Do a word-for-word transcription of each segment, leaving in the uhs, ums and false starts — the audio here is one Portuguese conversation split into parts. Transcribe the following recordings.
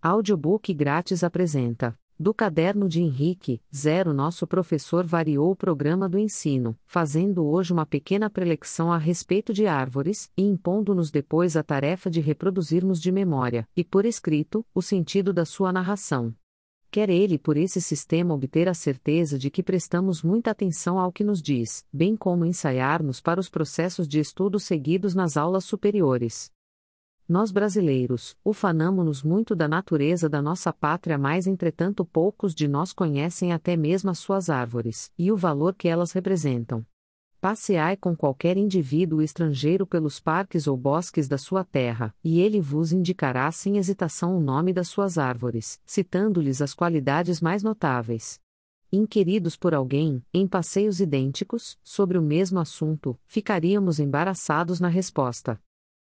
Audiobook grátis apresenta. Do caderno de Henrique, zero Nosso professor variou o programa do ensino, fazendo hoje uma pequena prelexão a respeito de árvores, e impondo-nos depois a tarefa de reproduzirmos de memória, e por escrito, o sentido da sua narração. Quer ele por esse sistema obter a certeza de que prestamos muita atenção ao que nos diz, bem como ensaiar-nos para os processos de estudo seguidos nas aulas superiores. Nós brasileiros, ufanamo-nos muito da natureza da nossa pátria, mas entretanto poucos de nós conhecem até mesmo as suas árvores, e o valor que elas representam. Passeai com qualquer indivíduo estrangeiro pelos parques ou bosques da sua terra, e ele vos indicará sem hesitação o nome das suas árvores, citando-lhes as qualidades mais notáveis. Inquiridos por alguém, em passeios idênticos, sobre o mesmo assunto, ficaríamos embaraçados na resposta.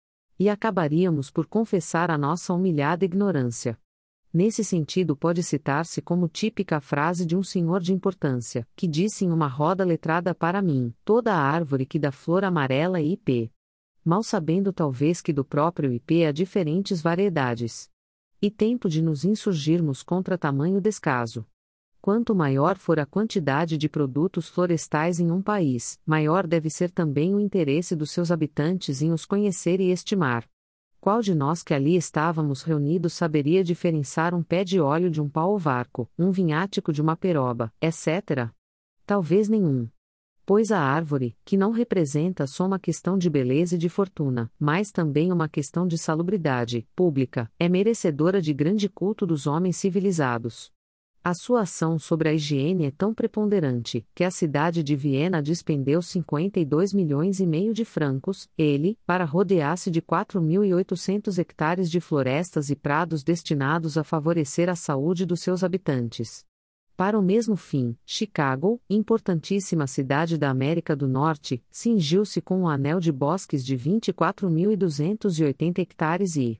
E acabaríamos por confessar a nossa humilhada ignorância. Nesse sentido pode citar-se como típica a frase de um senhor de importância, que disse em uma roda letrada para mim, toda a árvore que dá flor amarela é ipê. Mal sabendo talvez que do próprio ipê há diferentes variedades. E tempo de nos insurgirmos contra tamanho descaso. Quanto maior for a quantidade de produtos florestais em um país, maior deve ser também o interesse dos seus habitantes em os conhecer e estimar. Qual de nós que ali estávamos reunidos saberia diferenciar um pé de óleo de um pau-varco, um vinhático de uma peroba, etcétera? Talvez nenhum. Pois a árvore, que não representa só uma questão de beleza e de fortuna, mas também uma questão de salubridade pública, é merecedora de grande culto dos homens civilizados. A sua ação sobre a higiene é tão preponderante, que a cidade de Viena despendeu cinquenta e dois milhões e meio de francos, ele, para rodear-se de quatro mil e oitocentos hectares de florestas e prados destinados a favorecer a saúde dos seus habitantes. Para o mesmo fim, Chicago, importantíssima cidade da América do Norte, cingiu-se com um anel de bosques de vinte e quatro mil duzentos e oitenta hectares e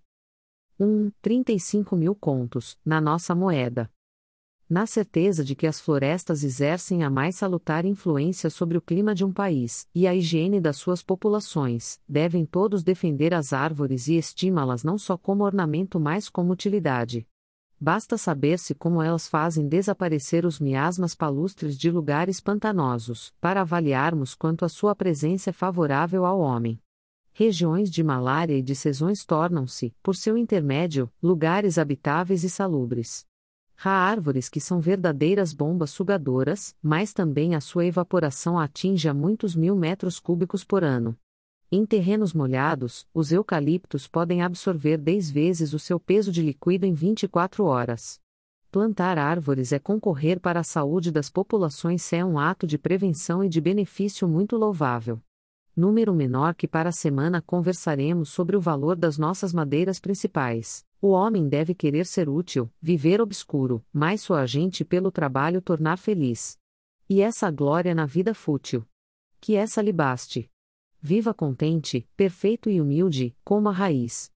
um, trinta e cinco mil contos, na nossa moeda. Na certeza de que as florestas exercem a mais salutar influência sobre o clima de um país, e a higiene das suas populações, devem todos defender as árvores e estimá-las não só como ornamento mas como utilidade. Basta saber-se como elas fazem desaparecer os miasmas palustres de lugares pantanosos, para avaliarmos quanto a sua presença é favorável ao homem. Regiões de malária e de sezões tornam-se, por seu intermédio, lugares habitáveis e salubres. Há árvores que são verdadeiras bombas sugadoras, mas também a sua evaporação atinge a muitos mil metros cúbicos por ano. Em terrenos molhados, os eucaliptos podem absorver dez vezes o seu peso de líquido em vinte e quatro horas. Plantar árvores é concorrer para a saúde das populações, é um ato de prevenção e de benefício muito louvável. Número menor que para a semana conversaremos sobre o valor das nossas madeiras principais. O homem deve querer ser útil, viver obscuro, mas sua gente pelo trabalho tornar feliz. E essa glória na vida fútil. Que essa lhe baste. Viva contente, perfeito e humilde, como a raiz.